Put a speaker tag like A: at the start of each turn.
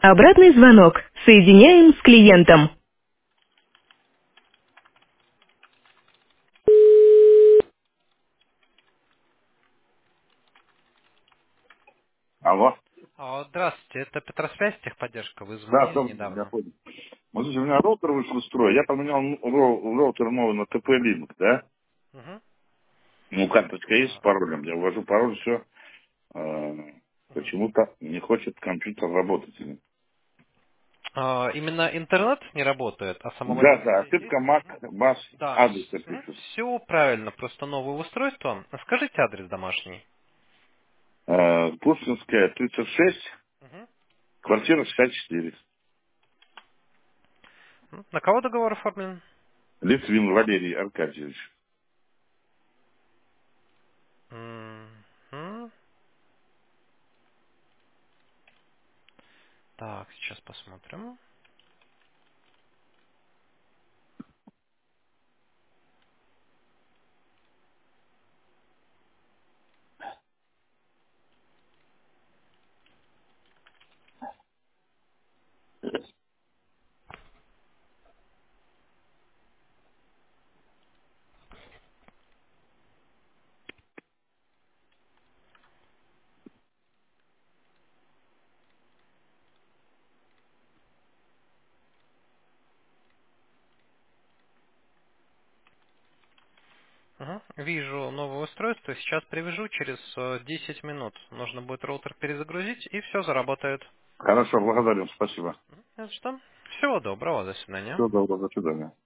A: Обратный звонок. Соединяем с клиентом. Алло.
B: Здравствуйте, это Петросвязь, техподдержка. Вы
A: Да,
B: звонили
A: там, я
B: недавно.
A: понял. Смотрите, у меня роутер вышел из строя. Я поменял роутер новый на ТП-линк, да?
B: Мгм.
A: Ну, карточка есть с
B: Так.
A: паролем. Я ввожу пароль, все.
B: Мгм.
A: Почему-то не хочет компьютер работать.
B: Именно интернет не работает, а
A: Да,
B: самовыводимая
A: да,
B: сеть есть?
A: ошибка Mac, баш,
B: Да,
A: адрес пишет.
B: все правильно, просто новое устройство. Скажите адрес домашний.
A: Пушкинская, 36,
B: Мгм.
A: квартира 64.
B: На кого договор оформлен?
A: Литвин Валерий Аркадьевич.
B: Мгм. Так, сейчас посмотрим. Мгм. Вижу новое устройство. Сейчас привяжу через 10 минут. Нужно будет роутер перезагрузить, и все заработает.
A: Хорошо, благодарю, спасибо.
B: Это что? Всего доброго, до свидания.
A: Всего доброго, до свидания.